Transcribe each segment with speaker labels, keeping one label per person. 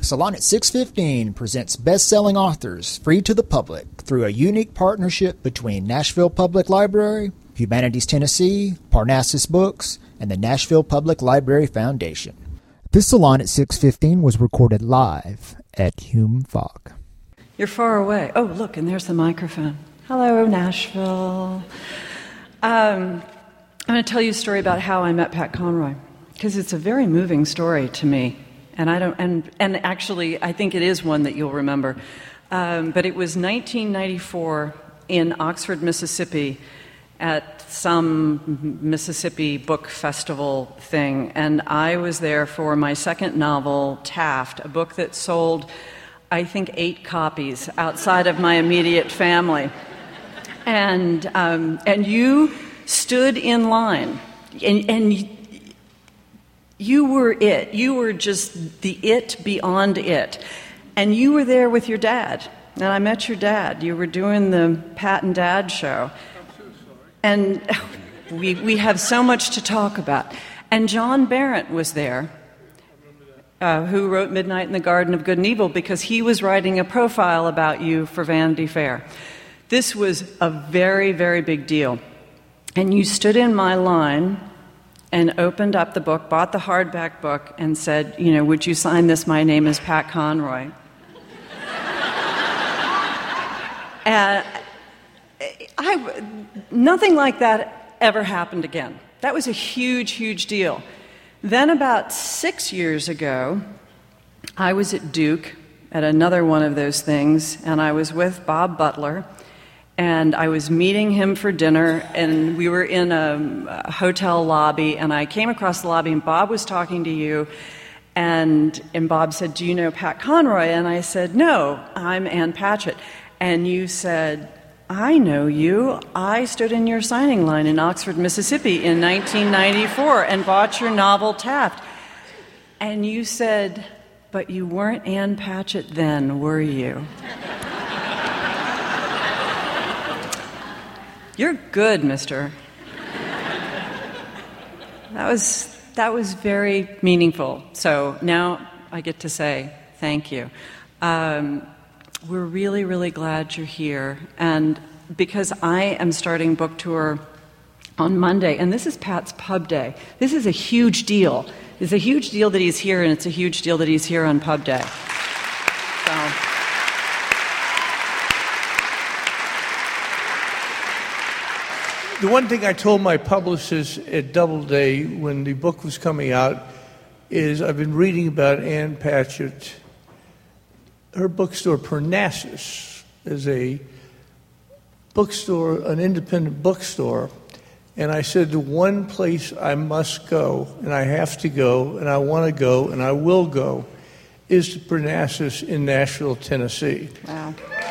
Speaker 1: Salon at 615 presents best-selling authors free to the public through a unique partnership between Nashville Public Library, Humanities Tennessee, Parnassus Books, and the Nashville Public Library Foundation. This Salon at 615 was recorded live at Hume Fogg.
Speaker 2: You're far away. Oh, look, and there's the microphone. Hello, Nashville. I'm going to tell you a story about how I met Pat Conroy, because it's a very moving story to me. And actually, I think it is one that you'll remember. But it was 1994 in Oxford, Mississippi, at some Mississippi book festival thing. And I was there for my second novel, Taft, a book that sold, I think, 8 copies outside of my immediate family. And you stood in line, and you were it. You were just the it beyond it. And you were there with your dad. And I met your dad. You were doing the Pat and Dad show. I'm so sorry. And we have so much to talk about. And John Berendt was there, who wrote Midnight in the Garden of Good and Evil, because he was writing a profile about you for Vanity Fair. This was a very, very big deal. And you stood in my line and opened up the book, bought the hardback book, and said, would you sign this? My name is Pat Conroy. Nothing like that ever happened again. That was a huge, huge deal. Then about 6 years ago, I was at Duke at another one of those things, and I was with Bob Butler, and I was meeting him for dinner, and we were in a hotel lobby, and I came across the lobby, and Bob was talking to you, and Bob said, do you know Pat Conroy? And I said, no, I'm Ann Patchett. And you said, I know you. I stood in your signing line in Oxford, Mississippi in 1994 and bought your novel, Taft. And you said, but you weren't Ann Patchett then, were you? You're good, mister. That was very meaningful. So now I get to say thank you. We're really, really glad you're here. And because I am starting book tour on Monday, and this is Pat's Pub Day. This is a huge deal. It's a huge deal that he's here, and it's a huge deal that he's here on Pub Day. So.
Speaker 3: The one thing I told my publicist at Doubleday when the book was coming out is I've been reading about Ann Patchett. Her bookstore, Parnassus, is a bookstore, an independent bookstore. And I said, the one place I must go, and I have to go, and I want to go, and I will go, is to Parnassus in Nashville, Tennessee.
Speaker 2: Wow.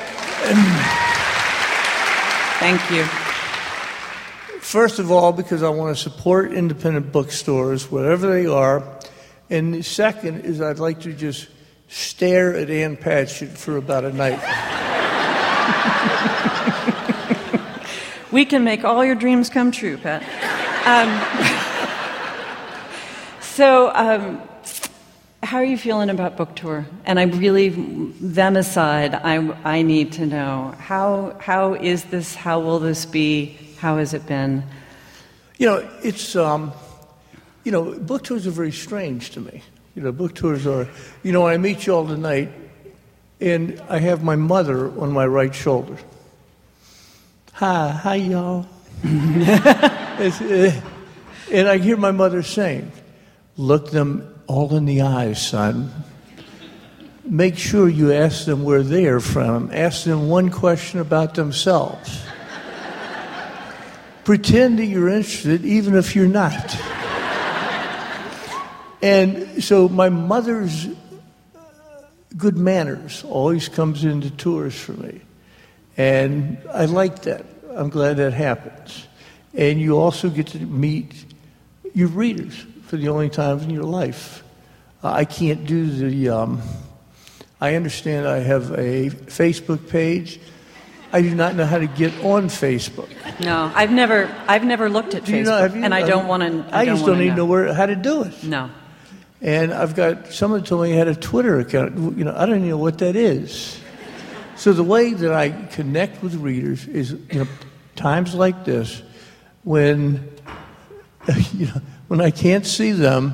Speaker 2: Thank you.
Speaker 3: First of all, because I want to support independent bookstores, whatever they are. And the second is I'd like to just stare at Ann Patchett for about a night.
Speaker 2: We can make all your dreams come true, Pat. How are you feeling about book tour? And I really, them aside, I need to know, how is this, how will this be? How has it been?
Speaker 3: It's, book tours are very strange to me. Book tours are, when I meet you all tonight, and I have my mother on my right shoulder. Hi y'all. And I hear my mother saying, look them all in the eyes, son. Make sure you ask them where they are from. Ask them one question about themselves. Pretend that you're interested, even if you're not. And so my mother's good manners always comes into tours for me. And I like that. I'm glad that happens. And you also get to meet your readers for the only time in your life. I can't do the... I understand I have a Facebook page. I do not know how to get on Facebook.
Speaker 2: No, I've never looked at Facebook, and I don't want to.
Speaker 3: I just don't even know how to do it.
Speaker 2: No.
Speaker 3: And I've got someone told me I had a Twitter account. I don't even know what that is. So the way that I connect with readers is, times like this, when when I can't see them,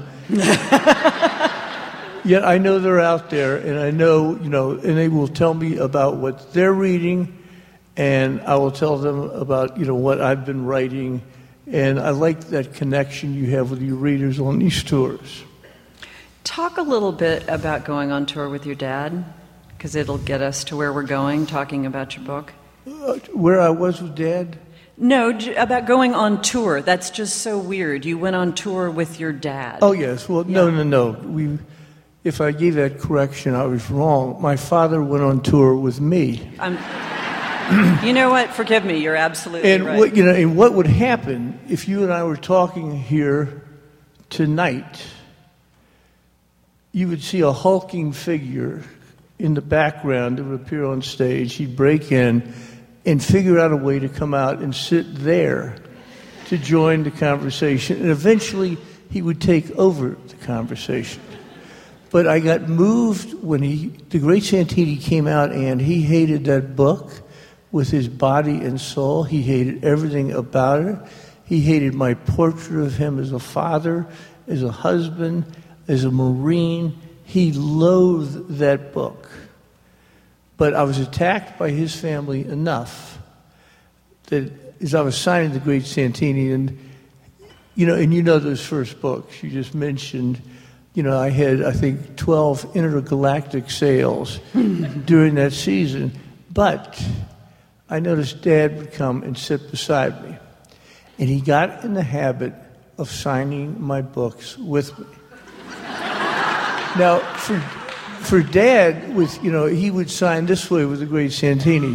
Speaker 3: yet I know they're out there, and I know, and they will tell me about what they're reading, and I will tell them about, what I've been writing, and I like that connection you have with your readers on these tours.
Speaker 2: Talk a little bit about going on tour with your dad, because it'll get us to where we're going, talking about your book.
Speaker 3: Where I was with Dad?
Speaker 2: No, about going on tour. That's just so weird. You went on tour with your dad.
Speaker 3: Oh, yes. Well, yeah. No. If I gave that correction, I was wrong. My father went on tour with me.
Speaker 2: You know what? Forgive me. You're absolutely right.
Speaker 3: And what would happen if you and I were talking here tonight? You would see a hulking figure in the background that would appear on stage. He'd break in and figure out a way to come out and sit there to join the conversation. And eventually, he would take over the conversation. But I got moved when the great Santini came out, and he hated that book with his body and soul. He hated everything about it. He hated my portrait of him as a father, as a husband, as a Marine. He loathed that book. But I was attacked by his family enough that as I was signing the great Santini, and those first books you just mentioned, I had, I think, 12 intergalactic sales during that season. But I noticed Dad would come and sit beside me. And he got in the habit of signing my books with me. Now, for Dad, he would sign this way with the great Santini.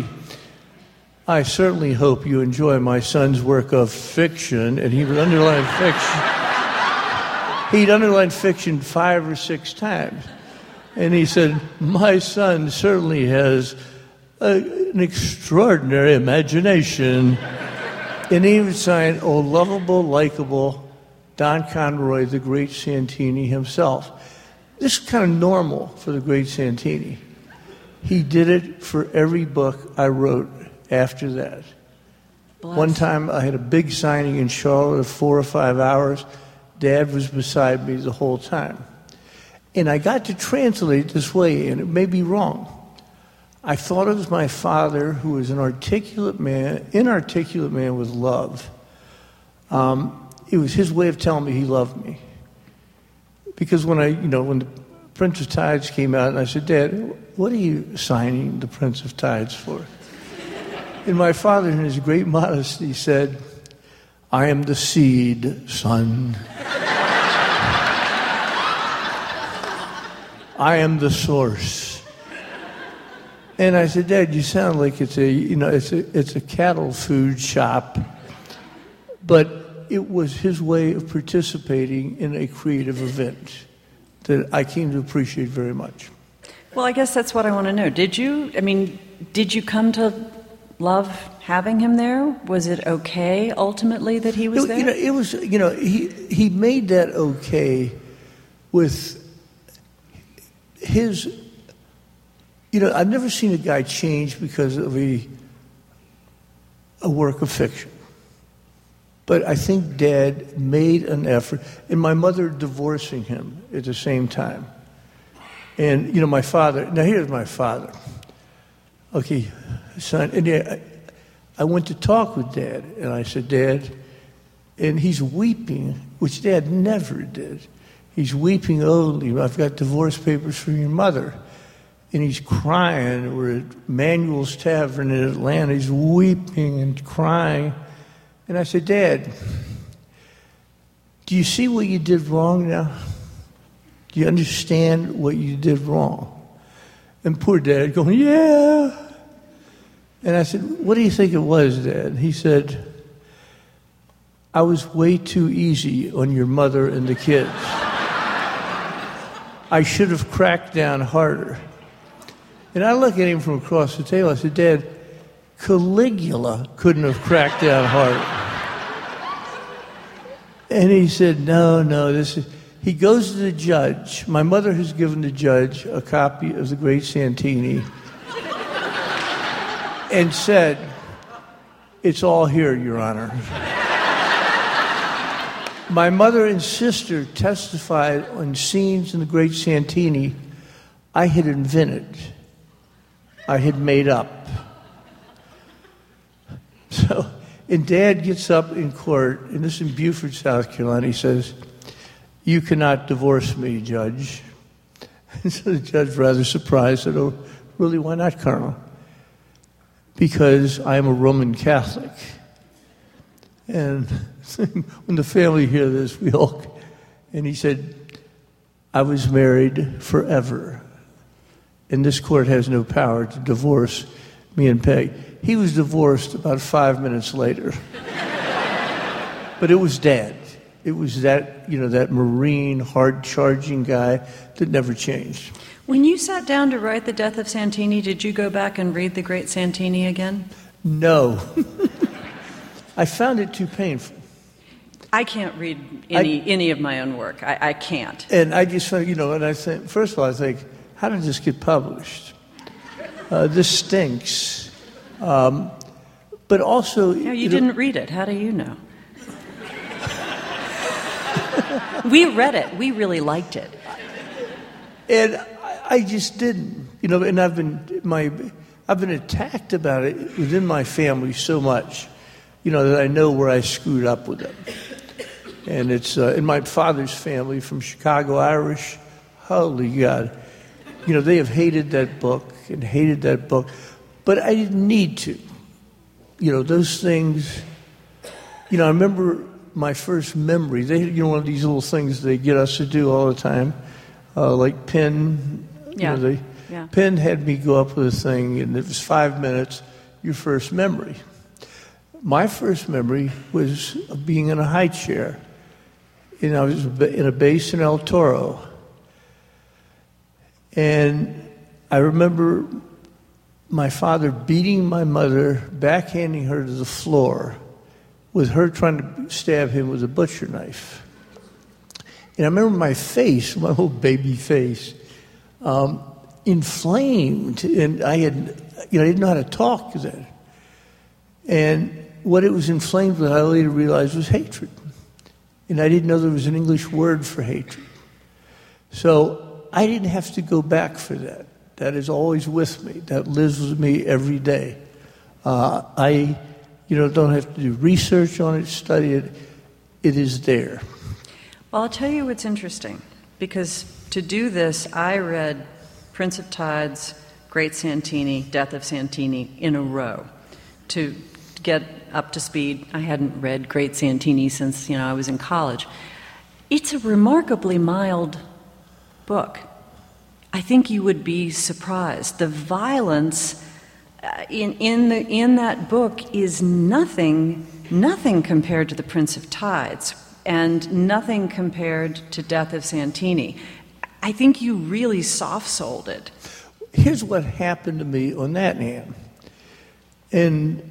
Speaker 3: I certainly hope you enjoy my son's work of fiction. And he would underline fiction. He'd underline fiction 5 or 6 times. And he said, my son certainly has an extraordinary imagination. And he would sign, oh, lovable, likable, Don Conroy, the great Santini himself. This is kind of normal for the great Santini. He did it for every book I wrote after that. Bless. One time I had a big signing in Charlotte of 4 or 5 hours. Dad was beside me the whole time. And I got to translate it this way, and it may be wrong. I thought it was my father, who was an inarticulate man with love. It was his way of telling me he loved me. Because when the Prince of Tides came out, and I said, Dad, what are you signing the Prince of Tides for? And my father, in his great modesty, said, I am the seed, son. I am the source. And I said, Dad, you sound like it's a cattle food shop. But it was his way of participating in a creative event that I came to appreciate very much.
Speaker 2: Well, I guess that's what I want to know. Did you come to love having him there? Was it okay ultimately that he was there?
Speaker 3: It was. He made that okay with his. I've never seen a guy change because of a work of fiction. But I think Dad made an effort, and my mother divorcing him at the same time. And, my father, now here's my father. Okay, son, and I went to talk with Dad, and I said, Dad, and he's weeping, which Dad never did. He's weeping, I've got divorce papers from your mother. And he's crying. We're at Manuel's Tavern in Atlanta. He's weeping and crying. And I said, Dad, do you see what you did wrong now? Do you understand what you did wrong? And poor Dad going, yeah. And I said, what do you think it was, Dad? And he said, I was way too easy on your mother and the kids. I should have cracked down harder. And I look at him from across the table. I said, Dad, Caligula couldn't have cracked down harder. And he said, no, He goes to the judge. My mother has given the judge a copy of The Great Santini and said, "It's all here, Your Honor." My mother and sister testified on scenes in The Great Santini I had invented, I had made up. So, and Dad gets up in court, and this is in Beaufort, South Carolina. He says, "You cannot divorce me, Judge." And so the judge, rather surprised, said, "Oh, really, why not, Colonel?" "Because I am a Roman Catholic." And when the family hear this, we all, and he said, "I was married forever, and this court has no power to divorce me and Peg." He was divorced about 5 minutes later. But it was Dad. It was that, that Marine, hard-charging guy that never changed.
Speaker 2: When you sat down to write The Death of Santini, did you go back and read The Great Santini again?
Speaker 3: No. I found it too painful.
Speaker 2: I can't read any of my own work. I can't.
Speaker 3: And I just found, and I think, first of all, I think, how did this get published? This stinks. But also...
Speaker 2: No, you didn't read it. How do you know? We read it. We really liked it.
Speaker 3: And I just didn't. And I've been attacked about it within my family so much, that I know where I screwed up with it. And it's in my father's family from Chicago Irish. Holy God. They have hated that book and hated that book. But I didn't need to. Those things, I remember my first memory. They had, one of these little things they get us to do all the time, like Penn.
Speaker 2: Yeah.
Speaker 3: Penn had me go up with a thing, and it was 5 minutes, your first memory. My first memory was of being in a high chair. And I was in a base in El Toro. And I remember my father beating my mother, backhanding her to the floor, with her trying to stab him with a butcher knife. And I remember my face, my little baby face, inflamed. And I didn't know how to talk then. And what it was inflamed with, I later realized, was hatred. And I didn't know there was an English word for hatred. So I didn't have to go back for that. That is always with me. That lives with me every day. I don't have to do research on it, study it. It is there.
Speaker 2: Well, I'll tell you what's interesting. Because to do this, I read Prince of Tides, Great Santini, Death of Santini in a row to get up to speed. I hadn't read Great Santini since, I was in college. It's a remarkably mild book. I think you would be surprised. The violence in that book is nothing compared to The Prince of Tides, and nothing compared to Death of Santini. I think you really soft-souled it.
Speaker 3: Here's what happened to me on that hand. And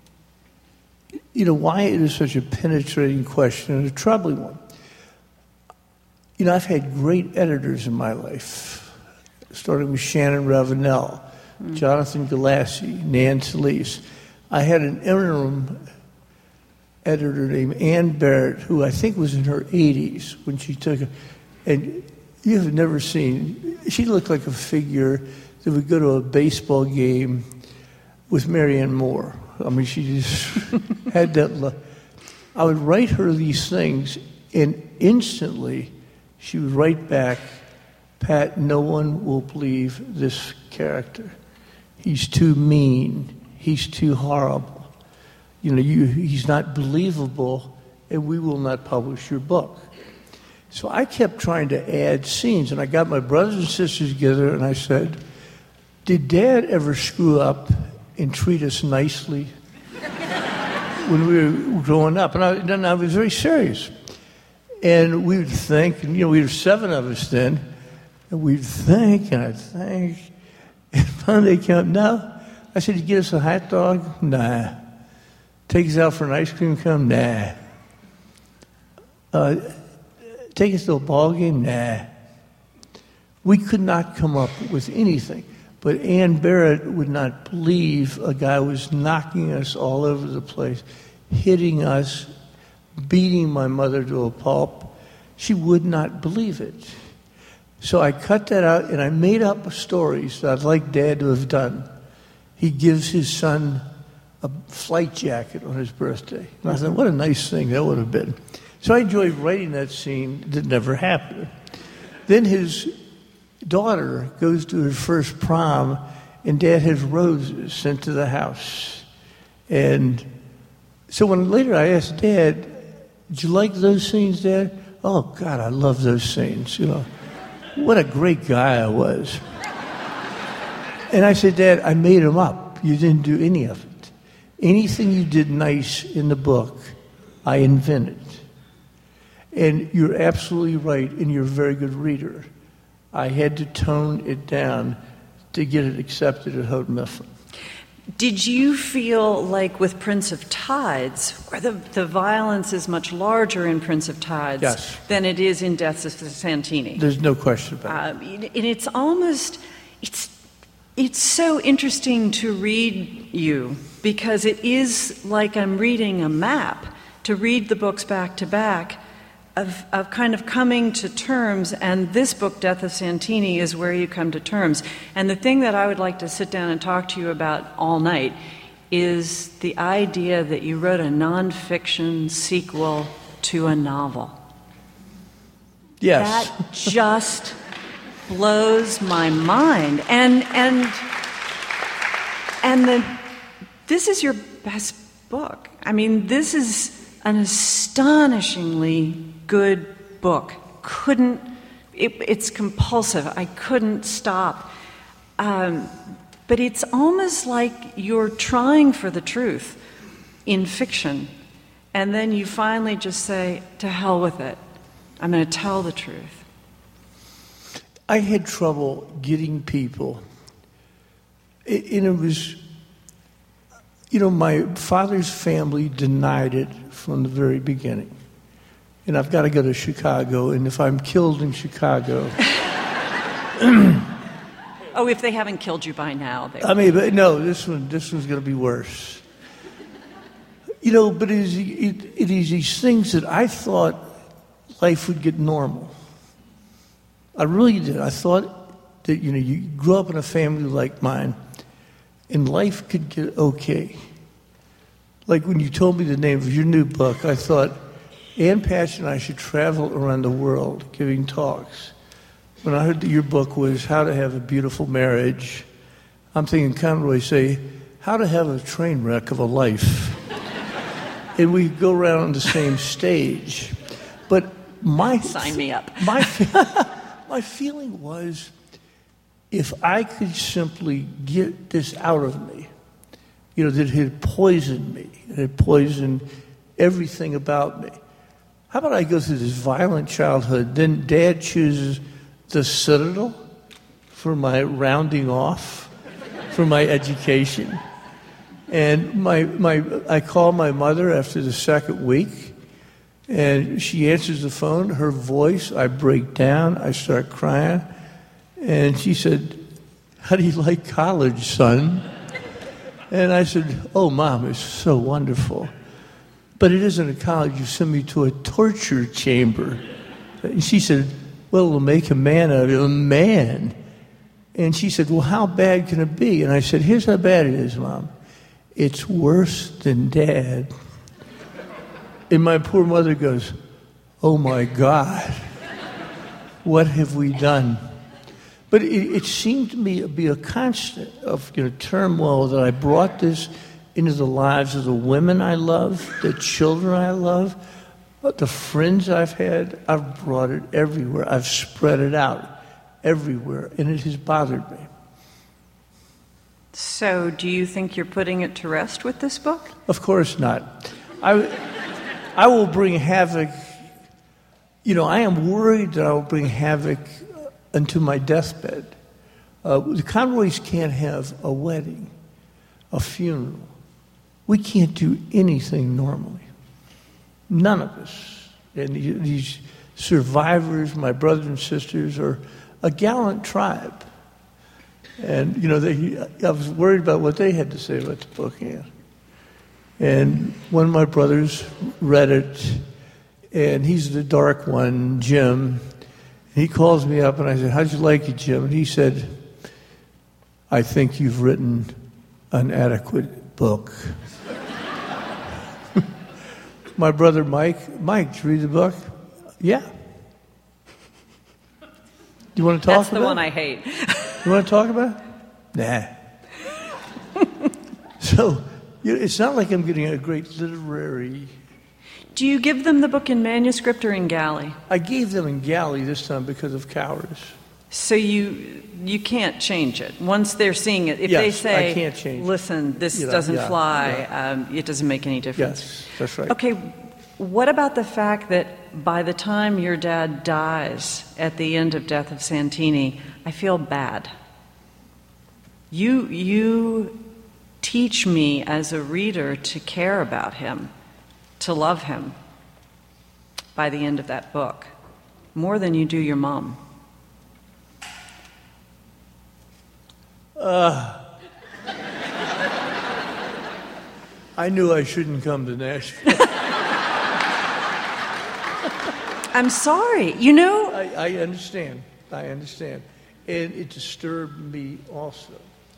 Speaker 3: why it is such a penetrating question and a troubling one. I've had great editors in my life, starting with Shannon Ravenel, Jonathan Galassi, Nan Solis. I had an interim editor named Ann Barrett, who I think was in her 80s when she took it. And you have never seen, she looked like a figure that would go to a baseball game with Marianne Moore. I mean, she just had that look. I would write her these things, and instantly she would write back, "Pat, no one will believe this character. He's too mean. He's too horrible. He's not believable, and we will not publish your book." So I kept trying to add scenes, and I got my brothers and sisters together, and I said, "Did Dad ever screw up and treat us nicely when we were growing up?" And I was very serious. And we would think, and we were 7 of us then, and we'd think, and I'd think, and finally they came, "No." I said, "You get us a hot dog?" "Nah." "Take us out for an ice cream cone?" "Nah." take us to a ball game? Nah. We could not come up with anything. But Ann Barrett would not believe a guy was knocking us all over the place, hitting us, beating my mother to a pulp. She would not believe it. So I cut that out, and I made up stories that I'd like Dad to have done. He gives his son a flight jacket on his birthday. And I thought, what a nice thing that would have been. So I enjoyed writing that scene that never happened. Then his daughter goes to her first prom, and Dad has roses sent to the house. And so when later I asked Dad, did you like those scenes, Dad? Oh, God, I love those scenes. You know, what a great guy I was. And I said, Dad, I made them up. You didn't do any of it. Anything you did nice in the book, I invented. And you're absolutely right, and you're a very good reader. I had to tone it down to get it accepted at Houghton Mifflin.
Speaker 2: Did you feel like with Prince of Tides, where the violence is much larger in Prince of Tides than it is in Deaths of Santini?
Speaker 3: There's no question about
Speaker 2: it. And it's almost, it's so interesting to read you, because it is like I'm reading a map, to read the books back to back, of kind of coming to terms, and this book, Death of Santini, is where you come to terms. And the thing that I would like to sit down and talk to you about all night is the idea that you wrote a nonfiction sequel to a novel.
Speaker 3: Yes.
Speaker 2: That just blows my mind. And this is your best book. I mean, this is an astonishingly good book. It's compulsive. I couldn't stop. But it's almost like you're trying for the truth in fiction, and then you finally just say, to hell with it. I'm going to tell the truth.
Speaker 3: I had trouble getting people, and it was, you know, my father's family denied it from the very beginning. And I've got to go to Chicago, and if I'm killed in Chicago...
Speaker 2: Oh, if they haven't killed you by now.
Speaker 3: But no, this one's going to be worse. You know, but it is these things that I thought life would get normal. I really did. I thought that, you know, you grew up in a family like mine, and life could get okay. Like when you told me the name of your new book, I thought, Ann Patch and I should travel around the world giving talks. When I heard that your book was How to Have a Beautiful Marriage, I'm thinking Conroy say, How to Have a Train Wreck of a Life. And we go around on the same stage. But
Speaker 2: Sign me up.
Speaker 3: My feeling was, if I could simply get this out of me, you know, that it had poisoned me, it had poisoned everything about me. How about I go through this violent childhood, then Dad chooses the Citadel for my rounding off, for my education. And I call my mother after the second week, and she answers the phone, her voice, I break down, I start crying, and she said, how do you like college, son? And I said, oh, Mom, it's so wonderful. But it isn't a college. You send me to a torture chamber. And she said, well, it'll make a man out of you. A man. And she said, well, how bad can it be? And I said, here's how bad it is, Mom. It's worse than Dad. And my poor mother goes, oh, my God. What have we done? But it seemed to me to be a constant of, you know, turmoil that I brought this into the lives of the women I love, the children I love, the friends I've had. I've brought it everywhere. I've spread it out everywhere, and it has bothered me.
Speaker 2: So do you think you're putting it to rest with this book?
Speaker 3: Of course not. I will bring havoc. You know, I am worried that I will bring havoc unto my deathbed. The Conroys can't have a wedding, a funeral. We can't do anything normally. None of us. And these survivors, my brothers and sisters, are a gallant tribe. And, I was worried about what they had to say about the book. Yeah. And one of my brothers read it, and he's the dark one, Jim. He calls me up, and I said, "How'd you like it, Jim?" And he said, "I think you've written an adequate book." My brother Mike, did you read the book? Yeah. Do you want to talk about it?
Speaker 2: That's the one I hate.
Speaker 3: You want to talk about it? Nah. So, it's not like I'm getting a great literary...
Speaker 2: Do you give them the book in manuscript or in galley?
Speaker 3: I gave them in galley this time because of cowardice.
Speaker 2: So you can't change it. Once they're seeing it, if
Speaker 3: Yes,
Speaker 2: they say,
Speaker 3: I can't change it.
Speaker 2: "Listen, this doesn't fly," it doesn't make any difference.
Speaker 3: Yes, that's right.
Speaker 2: Okay, what about the fact that by the time your dad dies at the end of Death of Santini, I feel bad. You teach me as a reader to care about him, to love him by the end of that book, more than you do your mom.
Speaker 3: I knew I shouldn't come to Nashville.
Speaker 2: I'm sorry.
Speaker 3: I understand. And it disturbed me also.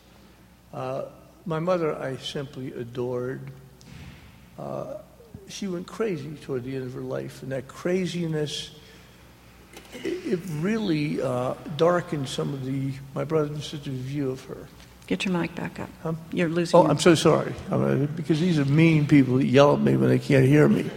Speaker 3: My mother, I simply adored. She went crazy toward the end of her life, and that craziness, it really darkened some of my brothers and sisters' view of her.
Speaker 2: Get your mic back up.
Speaker 3: Huh?
Speaker 2: You're losing.
Speaker 3: Oh, I'm so sorry. Because these are mean people that yell at me when they can't hear me.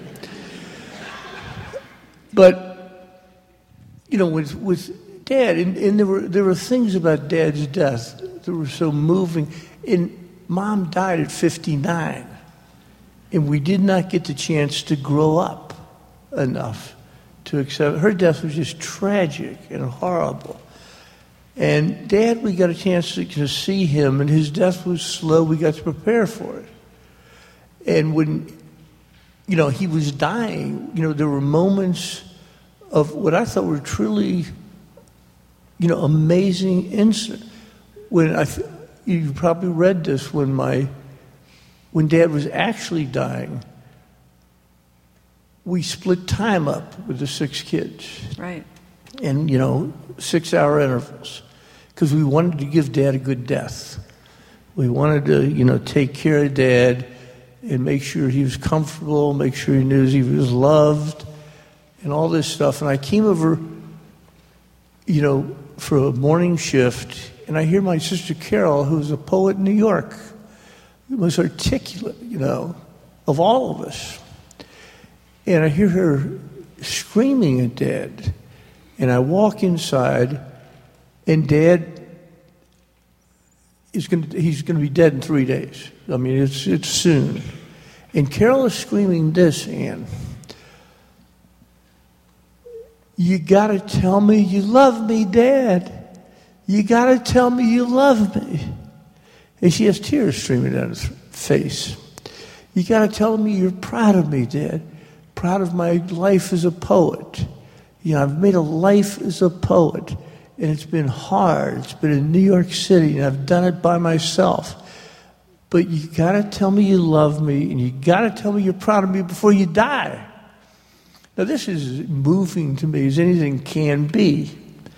Speaker 3: But, with Dad, and there were things about Dad's death that were so moving. And Mom died at 59, and we did not get the chance to grow up enough to accept. Her death was just tragic and horrible. And Dad, we got a chance to see him, and his death was slow. We got to prepare for it. And when, he was dying, there were moments of what I thought were truly, amazing incidents. When you probably read this when Dad was actually dying, we split time up with the 6 kids.
Speaker 2: Right.
Speaker 3: And, 6-hour intervals. Because we wanted to give Dad a good death. We wanted to, take care of Dad and make sure he was comfortable, make sure he knew he was loved, and all this stuff. And I came over, for a morning shift, and I hear my sister Carol, who's a poet in New York, the most articulate, of all of us. And I hear her screaming at Dad. And I walk inside, and Dad he's going to be dead in 3 days. I mean, it's soon. And Carol is screaming this, Ann. "You got to tell me you love me, Dad. You got to tell me you love me." And she has tears streaming down her face. "You got to tell me you're proud of me, Dad. Proud of my life as a poet. I've made a life as a poet, and it's been hard. It's been in New York City, and I've done it by myself. But you got to tell me you love me, and you got to tell me you're proud of me before you die." Now, this is moving to me as anything can be.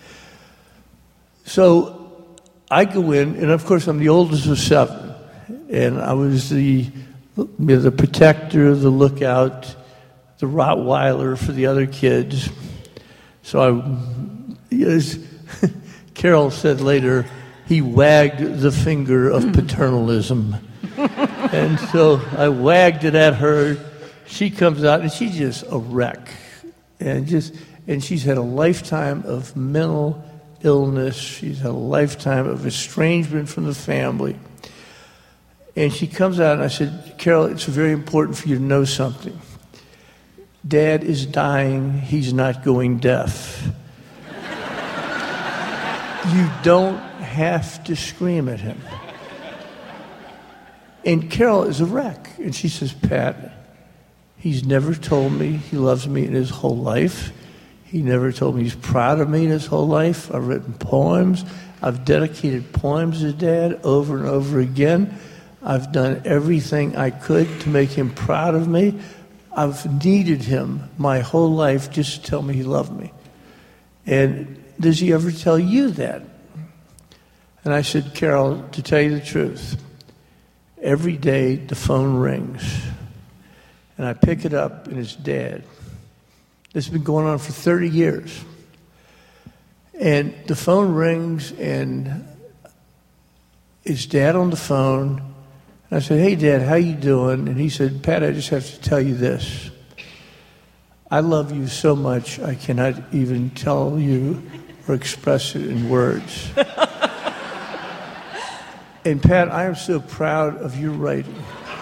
Speaker 3: So I go in, and of course I'm the oldest of 7, and I was the protector, the lookout, the Rottweiler for the other kids. So as Carol said later, he wagged the finger of paternalism. And so I wagged it at her. She comes out, and she's just a wreck. And she's had a lifetime of mental illness. She's had a lifetime of estrangement from the family. And she comes out, and I said, "Carol, it's very important for you to know something. Dad is dying. He's not going deaf. You don't have to scream at him." And Carol is a wreck. And she says, "Pat, he's never told me he loves me in his whole life. He never told me he's proud of me his whole life. I've written poems. I've dedicated poems to Dad over and over again. I've done everything I could to make him proud of me. I've needed him my whole life just to tell me he loved me. And does he ever tell you that? And I said, Carol, to tell you the truth, every day the phone rings. And I pick it up, and it's Dad. This has been going on for 30 years. And the phone rings, and it's Dad on the phone. And I said, hey, Dad, how you doing? And he said, Pat, I just have to tell you this. I love you so much, I cannot even tell you or express it in words. And Pat, I am so proud of your writing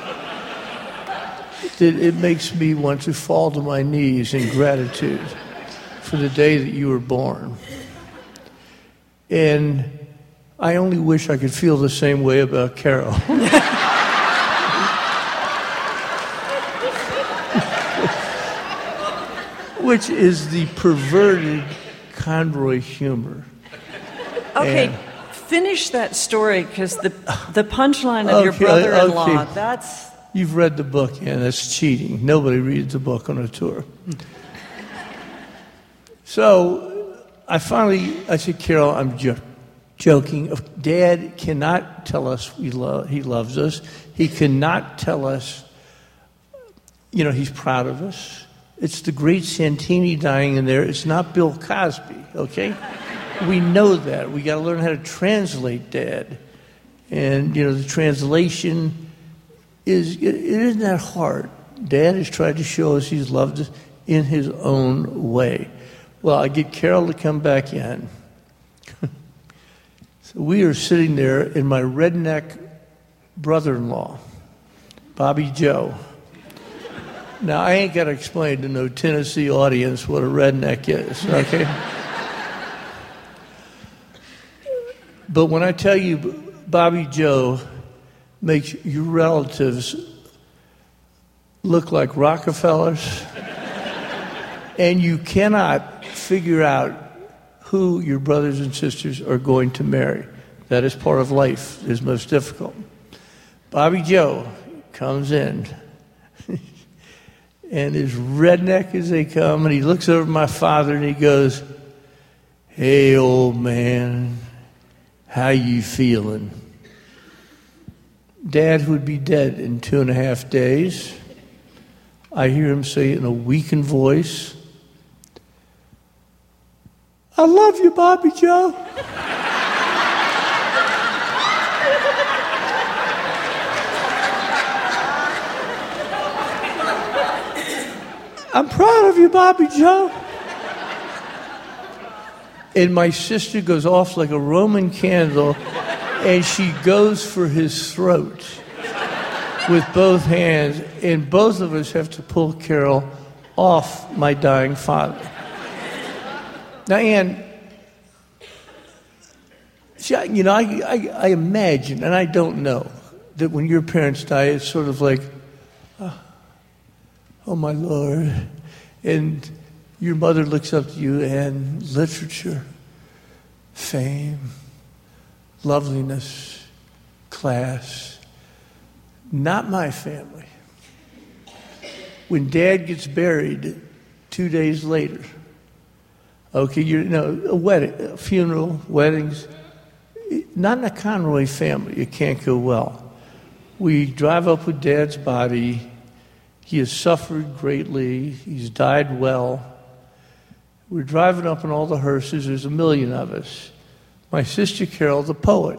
Speaker 3: that it makes me want to fall to my knees in gratitude for the day that you were born. And I only wish I could feel the same way about Carol. Which is the perverted Conroy humor.
Speaker 2: Okay,
Speaker 3: and
Speaker 2: finish that story, because the punchline of your brother-in-law, that's...
Speaker 3: You've read the book, and that's cheating. Nobody reads the book on a tour. So I said, Carol, I'm joking. Dad cannot tell us he loves us. He cannot tell us, he's proud of us. It's the great Santini dying in there. It's not Bill Cosby, okay? We know that. We got to learn how to translate Dad. And, the translation it isn't that hard. Dad has tried to show us he's loved us in his own way. Well, I get Carol to come back in. So we are sitting there, and my redneck brother-in-law, Bobby Joe. Now, I ain't got to explain to no Tennessee audience what a redneck is, okay? But when I tell you Bobby Joe makes your relatives look like Rockefellers, and you cannot figure out who your brothers and sisters are going to marry. That is part of life. It is most difficult. Bobby Joe comes in, and as redneck as they come, and he looks over at my father and he goes, hey, old man, how you feeling? Dad would be dead in 2.5 days. I hear him say it in a weakened voice, I love you, Bobby Joe. I'm proud of you, Bobby Joe. And my sister goes off like a Roman candle, and she goes for his throat with both hands, and both of us have to pull Carol off my dying father. Now, Ann, see, I imagine, and I don't know, that when your parents die, it's sort of like, oh my Lord, and your mother looks up to you, and literature, fame, loveliness, class. Not my family. When Dad gets buried 2 days later, okay, a wedding, a funeral, weddings, not in a Conroy family, it can't go well. We drive up with Dad's body. He has suffered greatly. He's died well. We're driving up in all the hearses. There's 1 million of us. My sister Carol, the poet,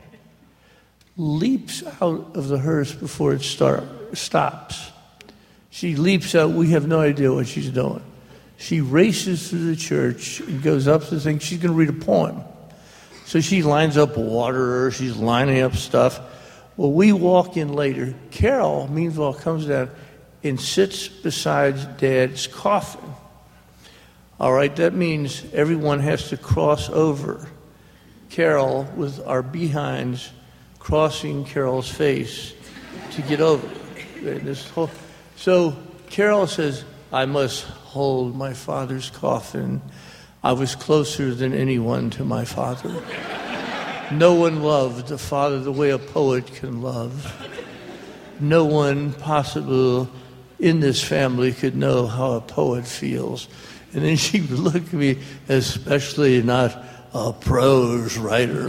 Speaker 3: leaps out of the hearse before it stops. She leaps out. We have no idea what she's doing. She races through the church and goes up to the thing. She's going to read a poem. So she lines up water. She's lining up stuff. Well, we walk in later. Carol, meanwhile, comes down and sits beside Dad's coffin. All right, that means everyone has to cross over Carol with our behinds crossing Carol's face to get over it. So Carol says, I must hold my father's coffin. I was closer than anyone to my father. No one loved a father the way a poet can love. No one possible in this family could know how a poet feels. And then she would look at me, especially not a prose writer.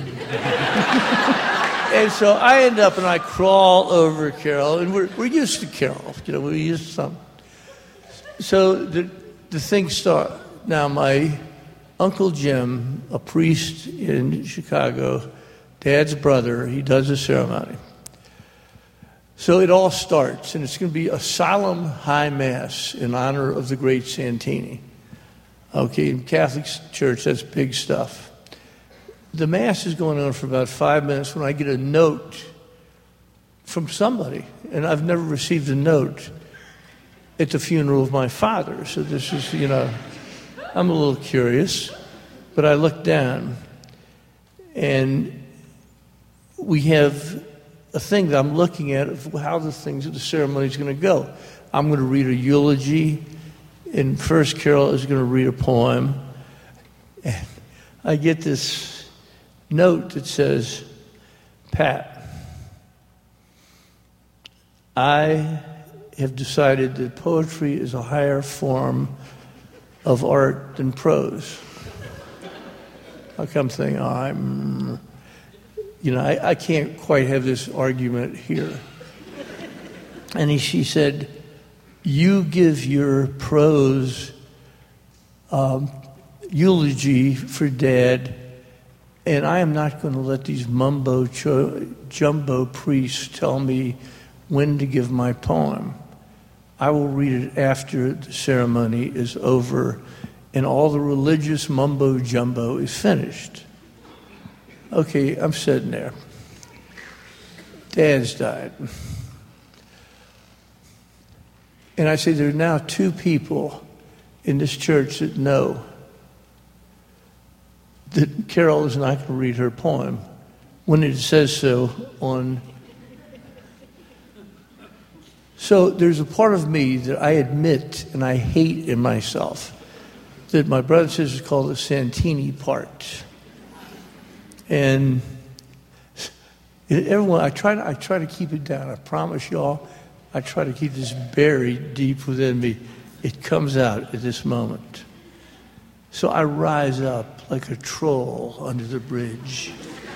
Speaker 3: And so I end up and I crawl over Carol, and we're used to Carol, we're used to something. So the things start. Now my Uncle Jim, a priest in Chicago, Dad's brother, he does the ceremony. So it all starts, and it's going to be a solemn high mass in honor of the great Santini. Okay, in Catholic Church, that's big stuff. The mass is going on for about 5 minutes when I get a note from somebody, and I've never received a note at the funeral of my father. So this is, I'm a little curious, but I look down, and we have a thing that I'm looking at of how the ceremony is going to go. I'm going to read a eulogy, and first Carol is going to read a poem, and I get this note that says, Pat, I have decided that poetry is a higher form of art than prose. I come thinking, I can't quite have this argument here. And she said, you give your prose eulogy for Dad, and I am not going to let these mumbo-jumbo priests tell me when to give my poem. I will read it after the ceremony is over and all the religious mumbo-jumbo is finished. Okay, I'm sitting there. Dad's died. And I say, there are now 2 people in this church that know that Carol is not going to read her poem when it says so on. So there's a part of me that I admit and I hate in myself that my brother and sisters call the Santini part. And everyone, I try to keep it down. I promise y'all, I try to keep this buried deep within me. It comes out at this moment. So I rise up like a troll under the bridge.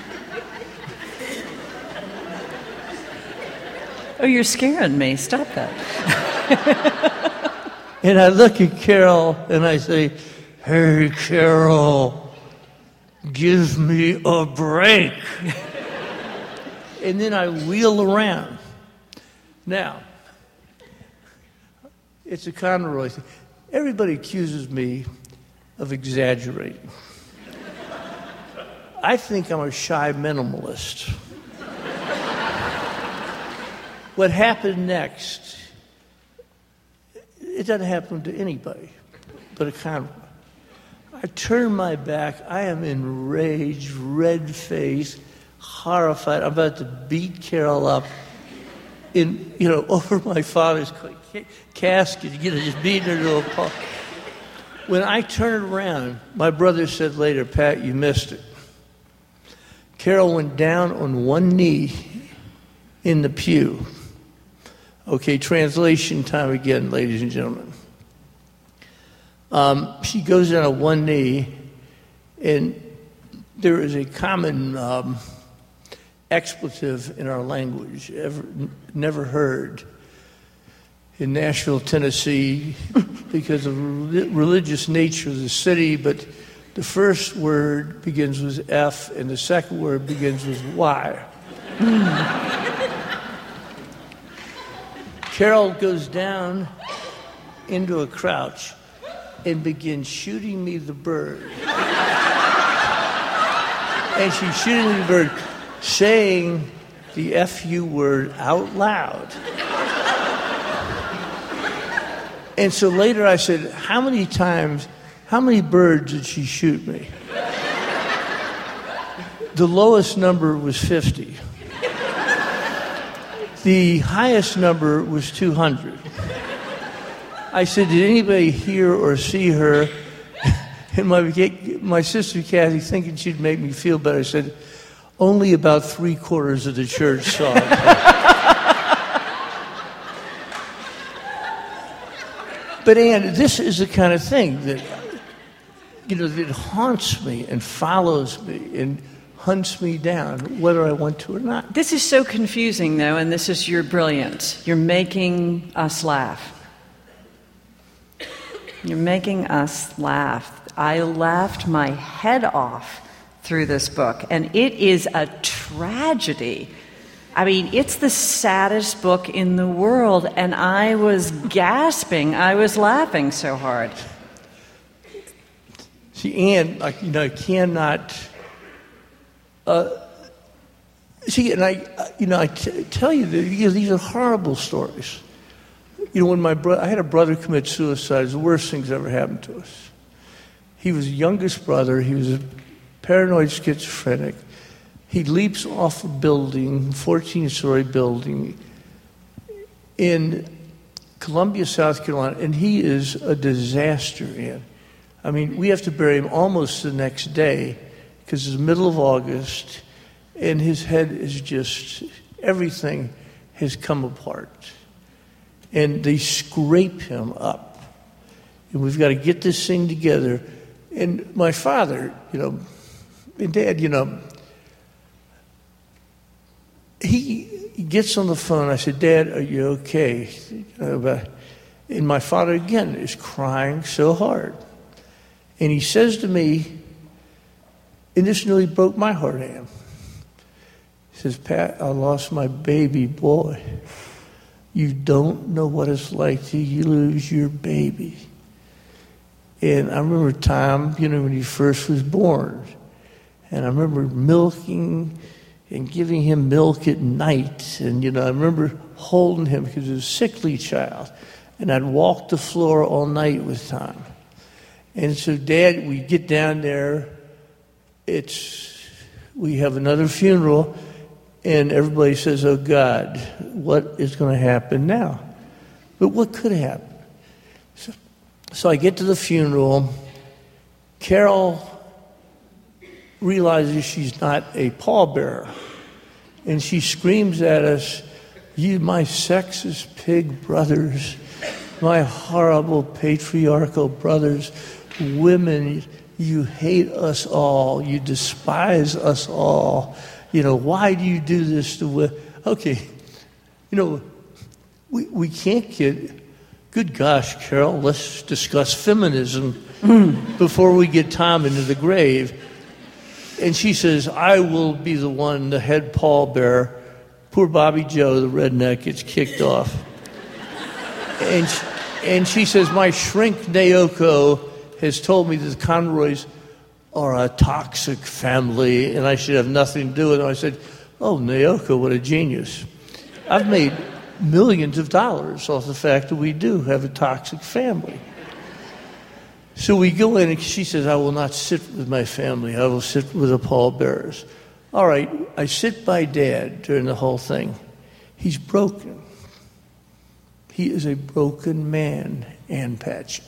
Speaker 2: Oh, you're scaring me. Stop that.
Speaker 3: And I look at Carol and I say, hey, Carol, give me a break. And then I wheel around. Now, it's a Conroy thing. Everybody accuses me of exaggerating. I think I'm a shy minimalist. What happened next, it doesn't happen to anybody but a Conroy. I turn my back. I am enraged, red-faced, horrified. I'm about to beat Carol up over my father's casket, just beating her to a pulp. When I turned around, my brother said later, Pat, you missed it. Carol went down on one knee in the pew. Okay, translation time again, ladies and gentlemen. She goes down on one knee, and there is a common expletive in our language, never heard in Nashville, Tennessee, because of the religious nature of the city, but the first word begins with F, and the second word begins with Y. Carol goes down into a crouch and begins shooting me the bird. And she's shooting me the bird, saying the F-U word out loud. And so later I said, how many birds did she shoot me? The lowest number was 50. The highest number was 200. I said, did anybody hear or see her? And my sister Kathy, thinking she'd make me feel better, said, only about 3/4 of the church saw it. But Ann, this is the kind of thing that, that haunts me and follows me and hunts me down, whether I want to or not.
Speaker 2: This is so confusing, though, and this is your brilliance. You're making us laugh. You're making us laugh. I laughed my head off through this book, and it is a tragedy. I mean, it's the saddest book in the world, and I was gasping. I was laughing so hard.
Speaker 3: See, Ann, I cannot. I tell you that these are horrible stories. When I had a brother commit suicide, it was the worst things ever happened to us. He was the youngest brother. He was a paranoid schizophrenic. He leaps off a building, 14-story building, in Columbia, South Carolina, and he is a disaster, Ann. I mean, we have to bury him almost the next day because it's the middle of August, and his head is just, everything has come apart. And they scrape him up. And we've got to get this thing together. And my father, and Dad, he gets on the phone. I said, Dad, are you okay? And my father, again, is crying so hard. And he says to me, and this nearly broke my heart, Ann. He says, Pat, I lost my baby boy. You don't know what it's like to lose your baby. And I remember Tom, when he first was born. And I remember milking and giving him milk at night. And, I remember holding him because he was a sickly child. And I'd walk the floor all night with Tom. And so, Dad, we get down there. We have another funeral. And everybody says, oh, God, what is going to happen now? But what could happen? So I get to the funeral. Carol realizes she's not a pallbearer. And she screams at us, you, my sexist pig brothers, my horrible patriarchal brothers, women, you hate us all. You despise us all. Why do you do this to women? Okay, we can't get, good gosh, Carol, let's discuss feminism before we get Tom into the grave. And she says, I will be the one, the head pallbearer. Poor Bobby Joe, the redneck, gets kicked off. And she says, my shrink Naoko has told me that the Conroys are a toxic family, and I should have nothing to do with it. I said, oh, Naoko, what a genius. I've made millions of dollars off the fact that we do have a toxic family. So we go in, and she says, I will not sit with my family. I will sit with the pallbearers. All right, I sit by Dad during the whole thing. He's broken. He is a broken man, Ann Patchett.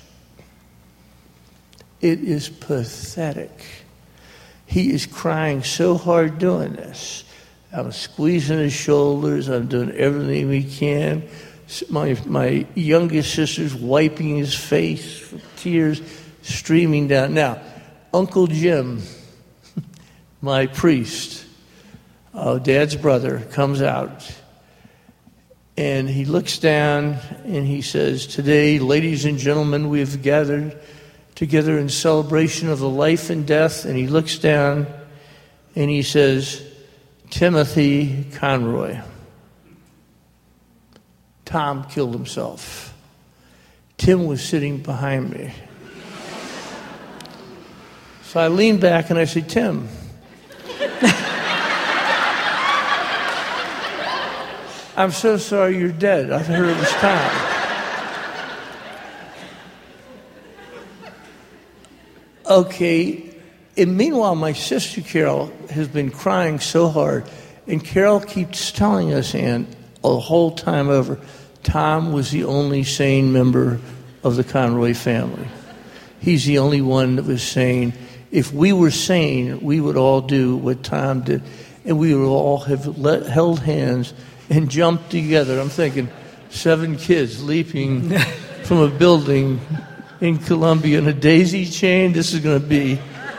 Speaker 3: It is pathetic. He is crying so hard doing this. I'm squeezing his shoulders. I'm doing everything we can. My youngest sister's wiping his face with tears streaming down. Now, Uncle Jim, my priest, Dad's brother, comes out. And he looks down and he says, today, ladies and gentlemen, we have gathered together in celebration of the life and death. And he looks down and he says, Timothy Conroy. Tom killed himself. Tim was sitting behind me. So I leaned back and I said, Tim. I'm so sorry you're dead. I heard it was Tom. Okay. And meanwhile, my sister Carol has been crying so hard. And Carol keeps telling us, Ann, the whole time over, Tom was the only sane member of the Conroy family. He's the only one that was sane. If we were sane, we would all do what Tom did, and we would all have held hands and jumped together. I'm thinking 7 kids leaping from a building in Columbia in a daisy chain. This is going to be...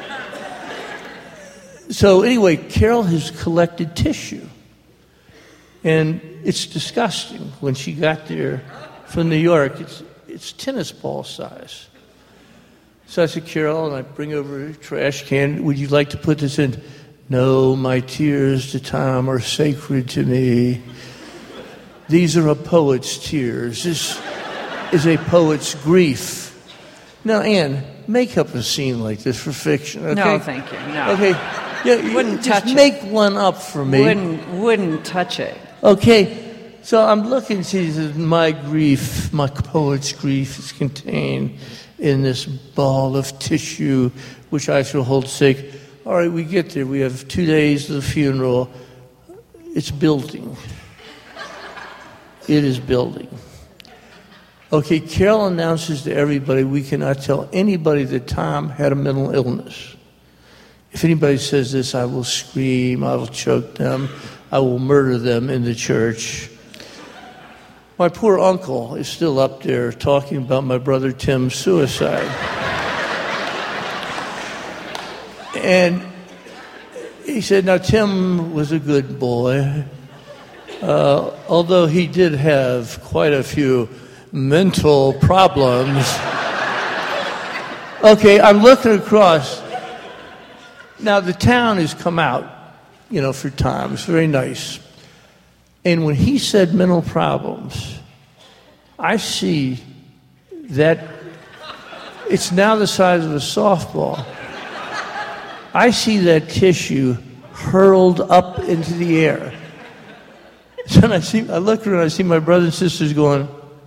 Speaker 3: So anyway, Carol has collected tissue. And it's disgusting. When she got there from New York, it's tennis ball size. So I said, Carol, and I bring over a trash can, would you like to put this in? No, my tears to Tom are sacred to me. These are a poet's tears. This is a poet's grief. Now, Ann, make up a scene like this for fiction, okay?
Speaker 2: No, thank you. No.
Speaker 3: Okay. Yeah,
Speaker 2: wouldn't touch it.
Speaker 3: Make one up for me.
Speaker 2: Wouldn't touch it.
Speaker 3: Okay. So I'm looking, she says, my grief, my poet's grief is contained in this ball of tissue, which I shall hold sacred. All right, we get there. We have 2 days of the funeral. It's building. It is building. Okay, Carol announces to everybody, we cannot tell anybody that Tom had a mental illness. If anybody says this, I will scream, I will choke them, I will murder them in the church. My poor uncle is still up there talking about my brother Tim's suicide. And he said, now Tim was a good boy, although he did have quite a few mental problems. Okay, I'm looking across. Now the town has come out, for Tom. It's very nice. And when he said mental problems, I see that it's now the size of a softball. I see that tissue hurled up into the air. So I look around, I see my brothers and sisters going.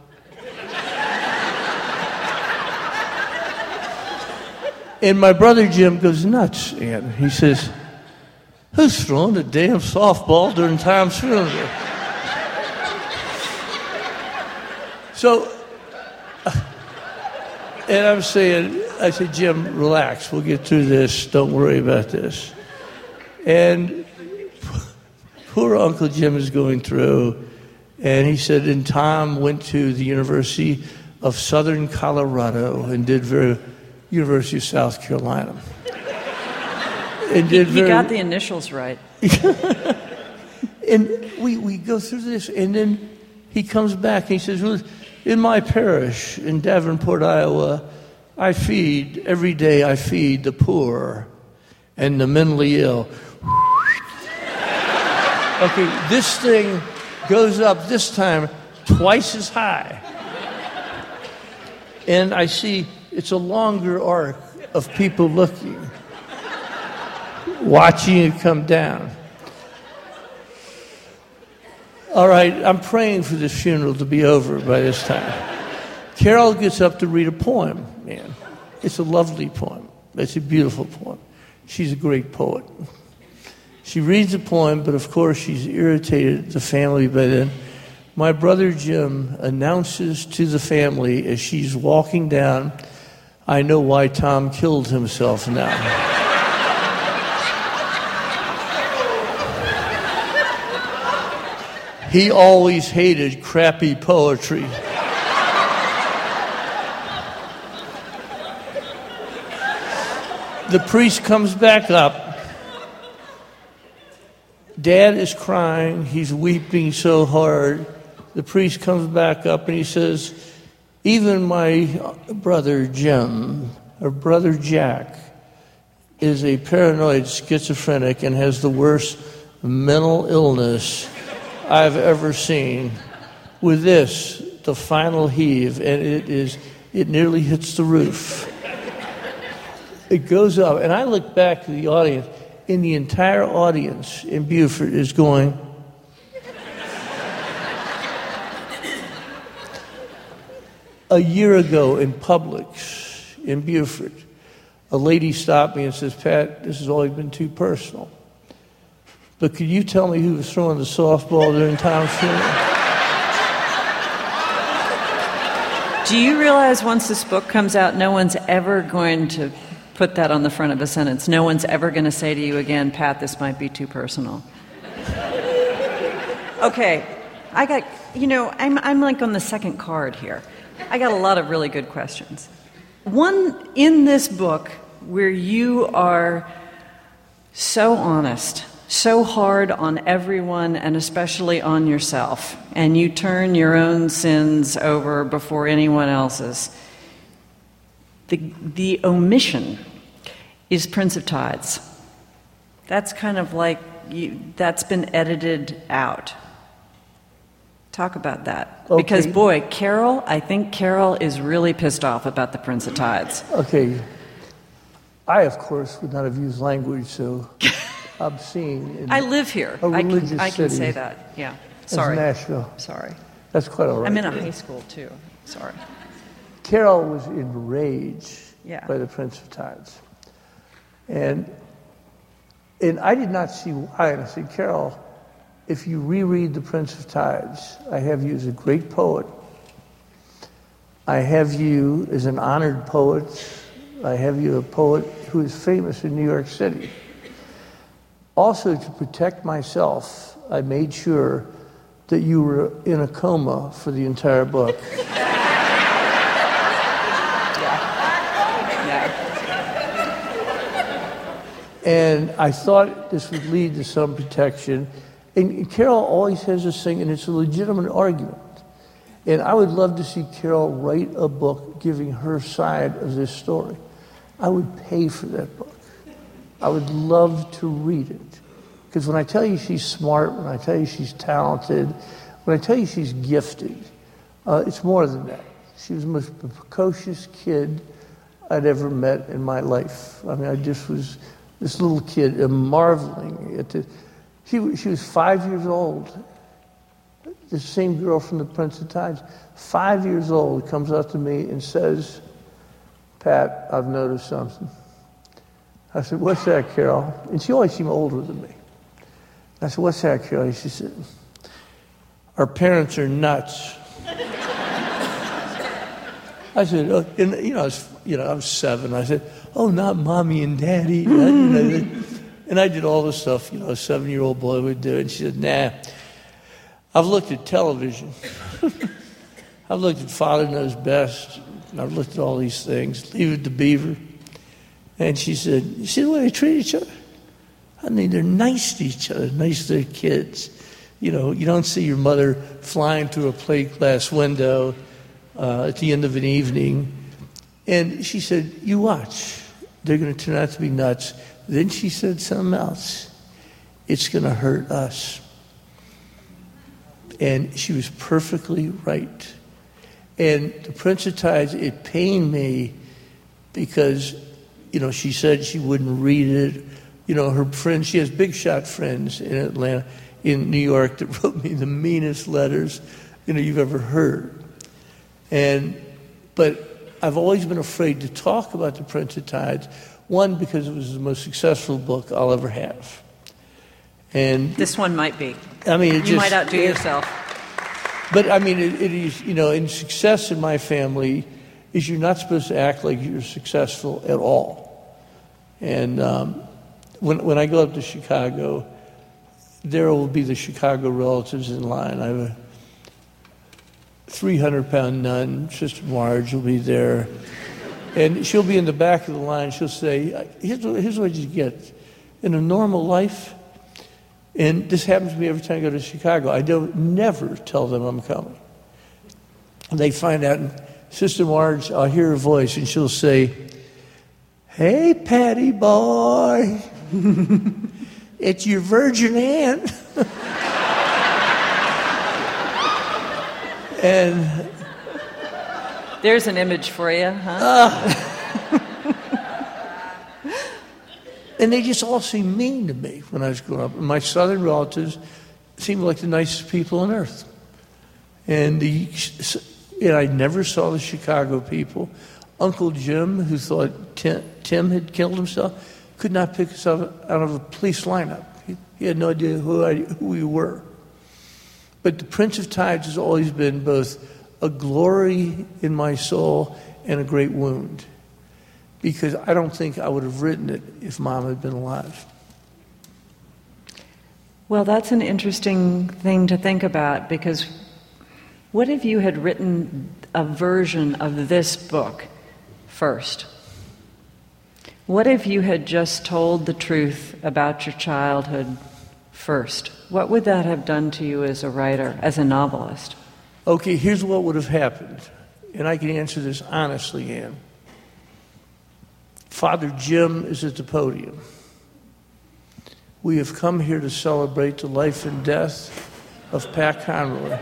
Speaker 3: And my brother Jim goes nuts, and he says, who's throwing a damn softball during Tom's funeral? So, and I said, Jim, relax. We'll get through this. Don't worry about this. And poor Uncle Jim is going through, and he said, and Tom went to the University of Southern Colorado and did University of South Carolina. And
Speaker 2: he got the initials right.
Speaker 3: And we go through this, and then he comes back and he says, well, in my parish in Davenport, Iowa, every day I feed the poor and the mentally ill. Okay, this thing goes up this time twice as high. And I see it's a longer arc of people looking, watching it come down. All right, I'm praying for this funeral to be over by this time. Carol gets up to read a poem, man. It's a lovely poem. It's a beautiful poem. She's a great poet. She reads a poem, but of course she's irritated the family by then. My brother Jim announces to the family as she's walking down, I know why Tom killed himself now. He always hated crappy poetry. The priest comes back up. Dad is crying. He's weeping so hard. The priest comes back up and he says, even my brother Jim, or brother Jack, is a paranoid schizophrenic and has the worst mental illness I've ever seen. With this, the final heave, and it nearly hits the roof. It goes up, and I look back to the audience, and the entire audience in Beaufort is going. A year ago in Publix in Beaufort, a lady stopped me and says, Pat, this has always been too personal. But could you tell me who was throwing the softball during Tom's funeral?
Speaker 2: Do you realize once this book comes out, no one's ever going to put that on the front of a sentence? No one's ever going to say to you again, Pat, this might be too personal. Okay, I'm like on the second card here. I got a lot of really good questions. One in this book where you are so honest, so hard on everyone and especially on yourself, and you turn your own sins over before anyone else's. The omission is Prince of Tides. That's kind of like that's been edited out. Talk about that.
Speaker 3: Okay.
Speaker 2: Because, boy, I think Carol is really pissed off about the Prince of Tides.
Speaker 3: Okay. I, of course, would not have used language so obscene.
Speaker 2: I live here.
Speaker 3: I
Speaker 2: can say that. Yeah. Sorry.
Speaker 3: Nashville.
Speaker 2: Sorry.
Speaker 3: That's quite all right.
Speaker 2: I'm in a high school, too. Sorry.
Speaker 3: Carol was enraged
Speaker 2: by
Speaker 3: the Prince of Tides. And I did not see why. And I said, Carol, if you reread The Prince of Tides, I have you as a great poet. I have you as an honored poet. I have you a poet who is famous in New York City. Also, to protect myself, I made sure that you were in a coma for the entire book. And I thought this would lead to some protection. And Carol always has this thing, and it's a legitimate argument. And I would love to see Carol write a book giving her side of this story. I would pay for that book. I would love to read it. Because when I tell you she's smart, when I tell you she's talented, when I tell you she's gifted, it's more than that. She was the most precocious kid I'd ever met in my life. I mean, I just was this little kid marveling at the... She was 5 years old. The same girl from The Prince of Tides, 5 years old, comes up to me and says, Pat, I've noticed something. I said, what's that, Carol? And she always seemed older than me. I said, what's that, Carol? She said, our parents are nuts. I said, oh, I was 7. I said, oh, not mommy and daddy. And I did all the stuff, a 7-year-old boy would do. And she said, nah, I've looked at television. I've looked at Father Knows Best. And I've looked at all these things, Leave It to Beaver. And she said, you see the way they treat each other? I mean, they're nice to each other, nice to their kids. You don't see your mother flying through a plate glass window at the end of an evening. And she said, you watch. They're going to turn out to be nuts. Then she said something else. It's going to hurt us. And she was perfectly right. And The Prince of Tides, it pained me because, she said she wouldn't read it. Her friends, she has big shot friends in Atlanta, in New York, that wrote me the meanest letters, you've ever heard. But I've always been afraid to talk about The Prince of Tides. One, because it was the most successful book I'll ever have. And
Speaker 2: this one might be.
Speaker 3: I mean,
Speaker 2: you might outdo yourself.
Speaker 3: But I mean, it is, in success in my family is you're not supposed to act like you're successful at all. And when I go up to Chicago, there will be the Chicago relatives in line. I have a 300-pound nun, Sister Marge, will be there. And she'll be in the back of the line. She'll say, here's what you get. In a normal life, and this happens to me every time I go to Chicago, I never tell them I'm coming. And they find out, and Sister Marge, I'll hear her voice, and she'll say, hey, Patty boy, it's your virgin aunt. And
Speaker 2: there's an image for you, huh?
Speaker 3: And they just all seemed mean to me when I was growing up. My southern relatives seemed like the nicest people on earth. And I never saw the Chicago people. Uncle Jim, who thought Tim had killed himself, could not pick us up out of a police lineup. He had no idea who we were. But The Prince of Tides has always been both a glory in my soul and a great wound, because I don't think I would have written it if Mom had been alive.
Speaker 2: Well, that's an interesting thing to think about, because what if you had written a version of this book first? What if you had just told the truth about your childhood first? What would that have done to you as a writer, as a novelist?
Speaker 3: Okay, here's what would have happened, and I can answer this honestly, Anne. Father Jim is at the podium. We have come here to celebrate the life and death of Pat Conroy.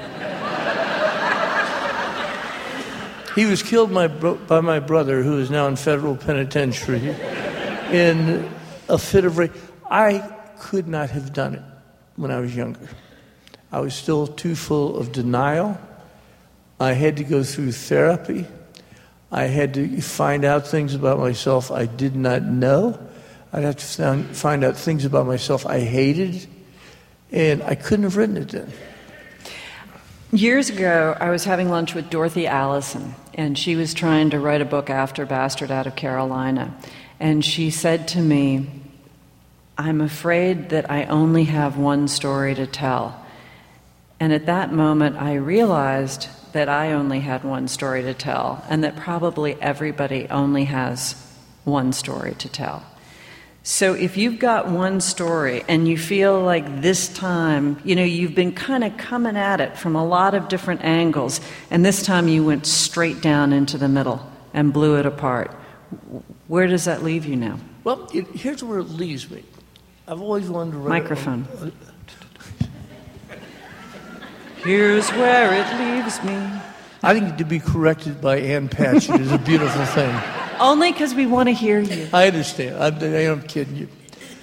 Speaker 3: He was killed by my brother, who is now in federal penitentiary, in a fit of rage. I could not have done it when I was younger. I was still too full of denial. I had to go through therapy. I had to find out things about myself I did not know. I'd have to find out things about myself I hated, and I couldn't have written it then.
Speaker 2: Years ago, I was having lunch with Dorothy Allison, and she was trying to write a book after Bastard out of Carolina. And she said to me, "I'm afraid that I only have one story to tell." And at that moment, I realized that I only had one story to tell, and that probably everybody only has one story to tell. So if you've got one story and you feel like this time, you've been kind of coming at it from a lot of different angles, and this time you went straight down into the middle and blew it apart, where does that leave you now?
Speaker 3: Well, here's where it leaves me. I've always wanted to write...
Speaker 2: Microphone. Here's where it leaves me.
Speaker 3: I think to be corrected by Ann Patchett is a beautiful thing.
Speaker 2: Only because we want to hear you.
Speaker 3: I understand. I'm kidding you.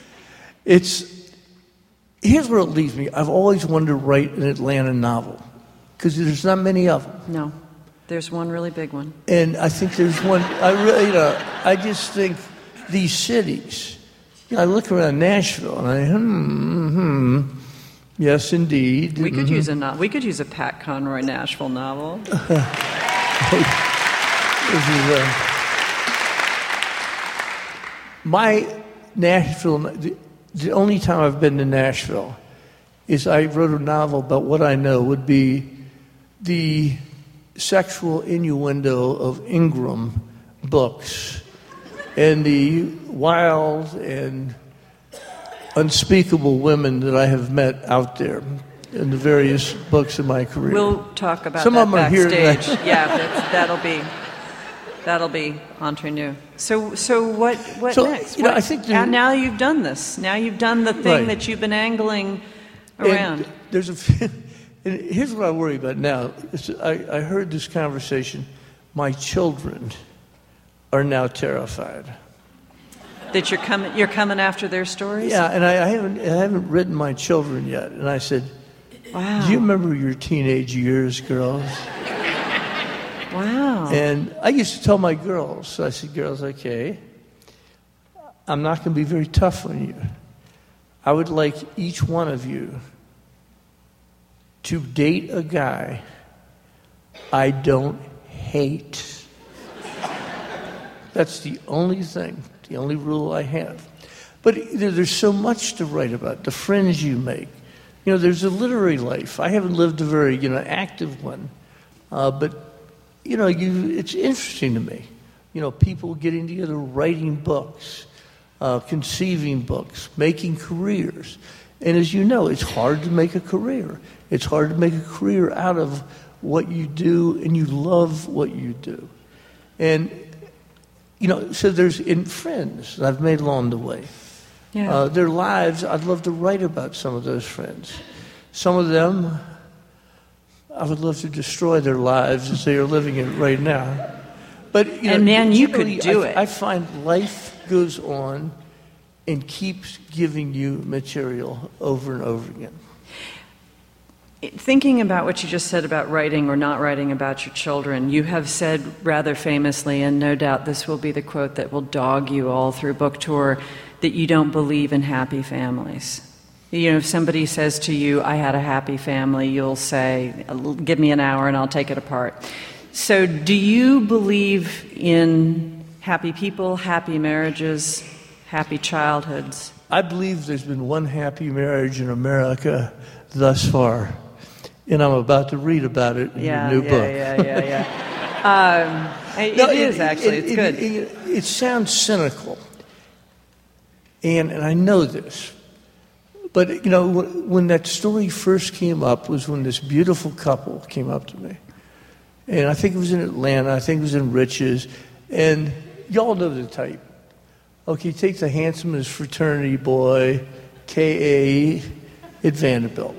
Speaker 3: Here's where it leaves me. I've always wanted to write an Atlanta novel, because there's not many of them.
Speaker 2: No, there's one really big one.
Speaker 3: And I think there's one. I just think these cities. I look around Nashville and yes, indeed.
Speaker 2: We could use a Pat Conroy Nashville novel.
Speaker 3: My Nashville, the only time I've been to Nashville is I wrote a novel about what I know would be the sexual innuendo of Ingram books and the wild and unspeakable women that I have met out there in the various books of my career.
Speaker 2: We'll talk about
Speaker 3: Some
Speaker 2: that
Speaker 3: of them are
Speaker 2: backstage.
Speaker 3: Here
Speaker 2: that'll be entre nous. So what next?
Speaker 3: I think
Speaker 2: now you've done this. Now you've done the thing that you've been angling around.
Speaker 3: And here's what I worry about now. I heard this conversation. My children are now terrified
Speaker 2: that you're coming after their stories.
Speaker 3: Yeah, and I haven't written my children yet. And I said,
Speaker 2: "Wow,
Speaker 3: do you remember your teenage years, girls?"
Speaker 2: Wow.
Speaker 3: And I used to tell my girls, so I said, "Girls, okay, I'm not going to be very tough on you. I would like each one of you to date a guy I don't hate. That's the only thing, the only rule I have." But there's so much to write about, the friends you make. There's a literary life. I haven't lived a very, active one. But, it's interesting to me. People getting together, writing books, conceiving books, making careers. And as you know, it's hard to make a career. It's hard to make a career out of what you do, and you love what you do. And, so there's in friends that I've made along the way.
Speaker 2: Yeah.
Speaker 3: Their lives, I'd love to write about some of those friends. Some of them, I would love to destroy their lives as they are living it right now. But
Speaker 2: you could do it.
Speaker 3: I find life goes on and keeps giving you material over and over again.
Speaker 2: Thinking about what you just said about writing or not writing about your children, you have said rather famously, and no doubt this will be the quote that will dog you all through book tour, that you don't believe in happy families. You know, if somebody says to you, I had a happy family, you'll say, give me an hour and I'll take it apart. So do you believe in happy people, happy marriages, happy childhoods?
Speaker 3: I believe there's been one happy marriage in America thus far, and I'm about to read about it in your new book.
Speaker 2: It is actually. It's good.
Speaker 3: It sounds cynical, and I know this, but you know, when that story first came up was when this beautiful couple came up to me, and I think it was in Atlanta. I think it was in Riches, and y'all know the type. Okay, take the handsomest fraternity boy, K.A. at Vanderbilt.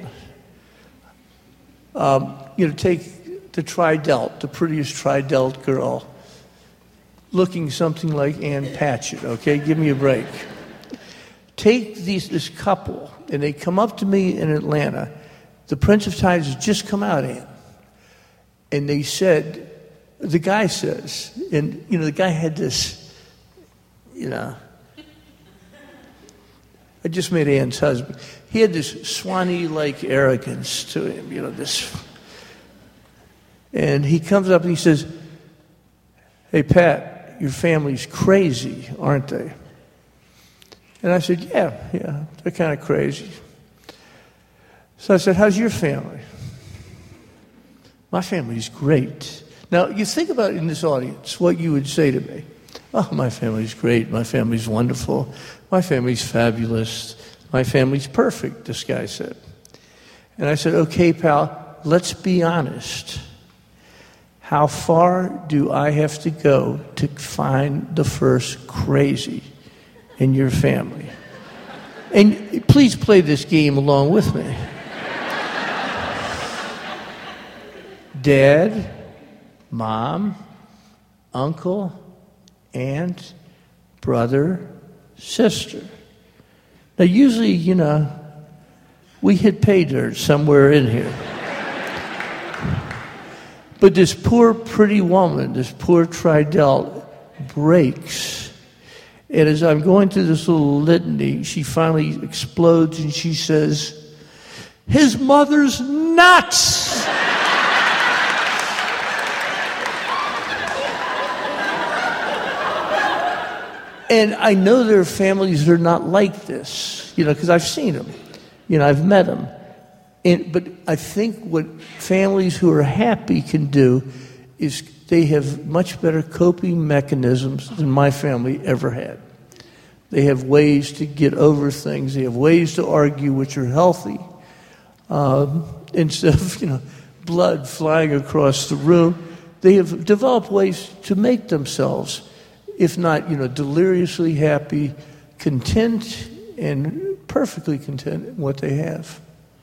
Speaker 3: Take the Tri-Delt, the prettiest Tri-Delt girl, looking something like Ann Patchett, okay? Give me a break. Take this couple, and they come up to me in Atlanta. The Prince of Tides has just come out, Ann. And they said, the guy says, and, you know, the guy had this, you know, I just met Ann's husband. He had this Swanee-like arrogance to him, you know, this. And he comes up and he says, hey, Pat, your family's crazy, aren't they? And I said, yeah, they're kind of crazy. So I said, how's your family? My family's great. Now, you think about in this audience what you would say to me. Oh, my family's great. My family's wonderful. My family's fabulous. My family's perfect, this guy said. And I said, okay, pal, let's be honest. How far do I have to go to find the first crazy in your family? And please play this game along with me. Dad, mom, uncle, aunt, brother, sister. Now, usually, you know, we hit pay dirt somewhere in here. But this poor, pretty woman, this poor Tri-Delt, breaks. And as I'm going through this little litany, she finally explodes and she says, his mother's nuts! And I know there are families that are not like this, you know, because I've seen them. You know, I've met them. But I think what families who are happy can do is they have much better coping mechanisms than my family ever had. They have ways to get over things. They have ways to argue which are healthy. Instead of, you know, blood flying across the room, they have developed ways to make themselves, if not, you know, deliriously happy, content, and perfectly content in what they have.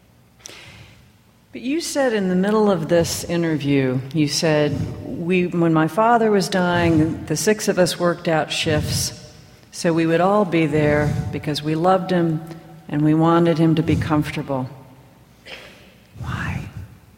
Speaker 2: But you said in the middle of this interview, you said, when my father was dying, the six of us worked out shifts, so we would all be there because we loved him and we wanted him to be comfortable. Why?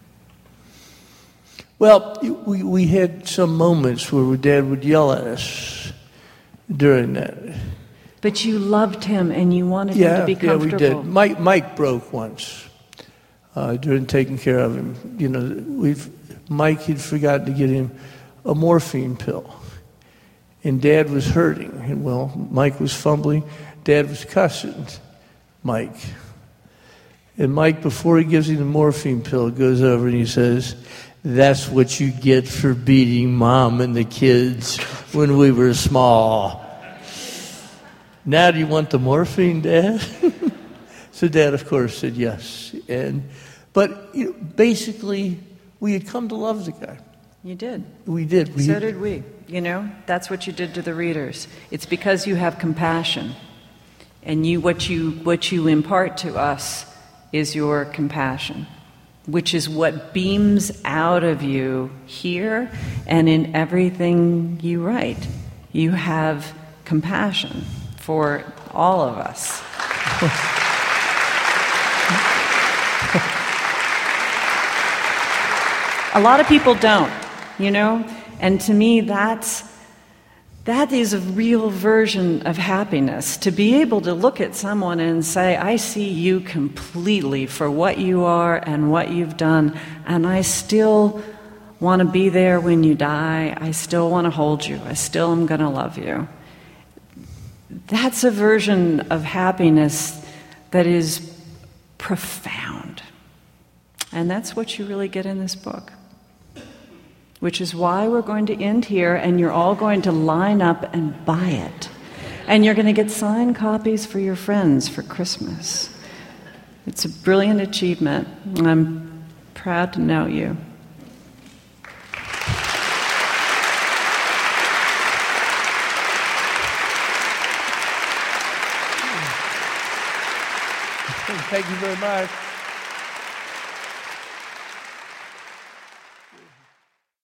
Speaker 3: Well, we had some moments where Dad would yell at us during that.
Speaker 2: But you loved him and you wanted him to be comfortable.
Speaker 3: Yeah, we did. Mike broke once during taking care of him. You know, Mike had forgotten to get him a morphine pill. And Dad was hurting. And, well, Mike was fumbling. Dad was cussing Mike. And Mike, before he gives him the morphine pill, goes over and he says, that's what you get for beating Mom and the kids when we were small. Now do you want the morphine, Dad? So Dad, of course, said yes. But you know, basically, we had come to love the guy.
Speaker 2: You did.
Speaker 3: We did.
Speaker 2: So did we. You know, that's what you did to the readers. It's because you have compassion. And what you impart to us is your compassion, which is what beams out of you here and in everything you write. You have compassion for all of us. A lot of people don't, you know? And to me, that's That is a real version of happiness, to be able to look at someone and say, I see you completely for what you are and what you've done, and I still want to be there when you die. I still want to hold you. I still am going to love you. That's a version of happiness that is profound. And that's what you really get in this book. Which is why we're going to end here, and you're all going to line up and buy it. And you're going to get signed copies for your friends for Christmas. It's a brilliant achievement, and I'm proud to know you.
Speaker 3: Thank you very much.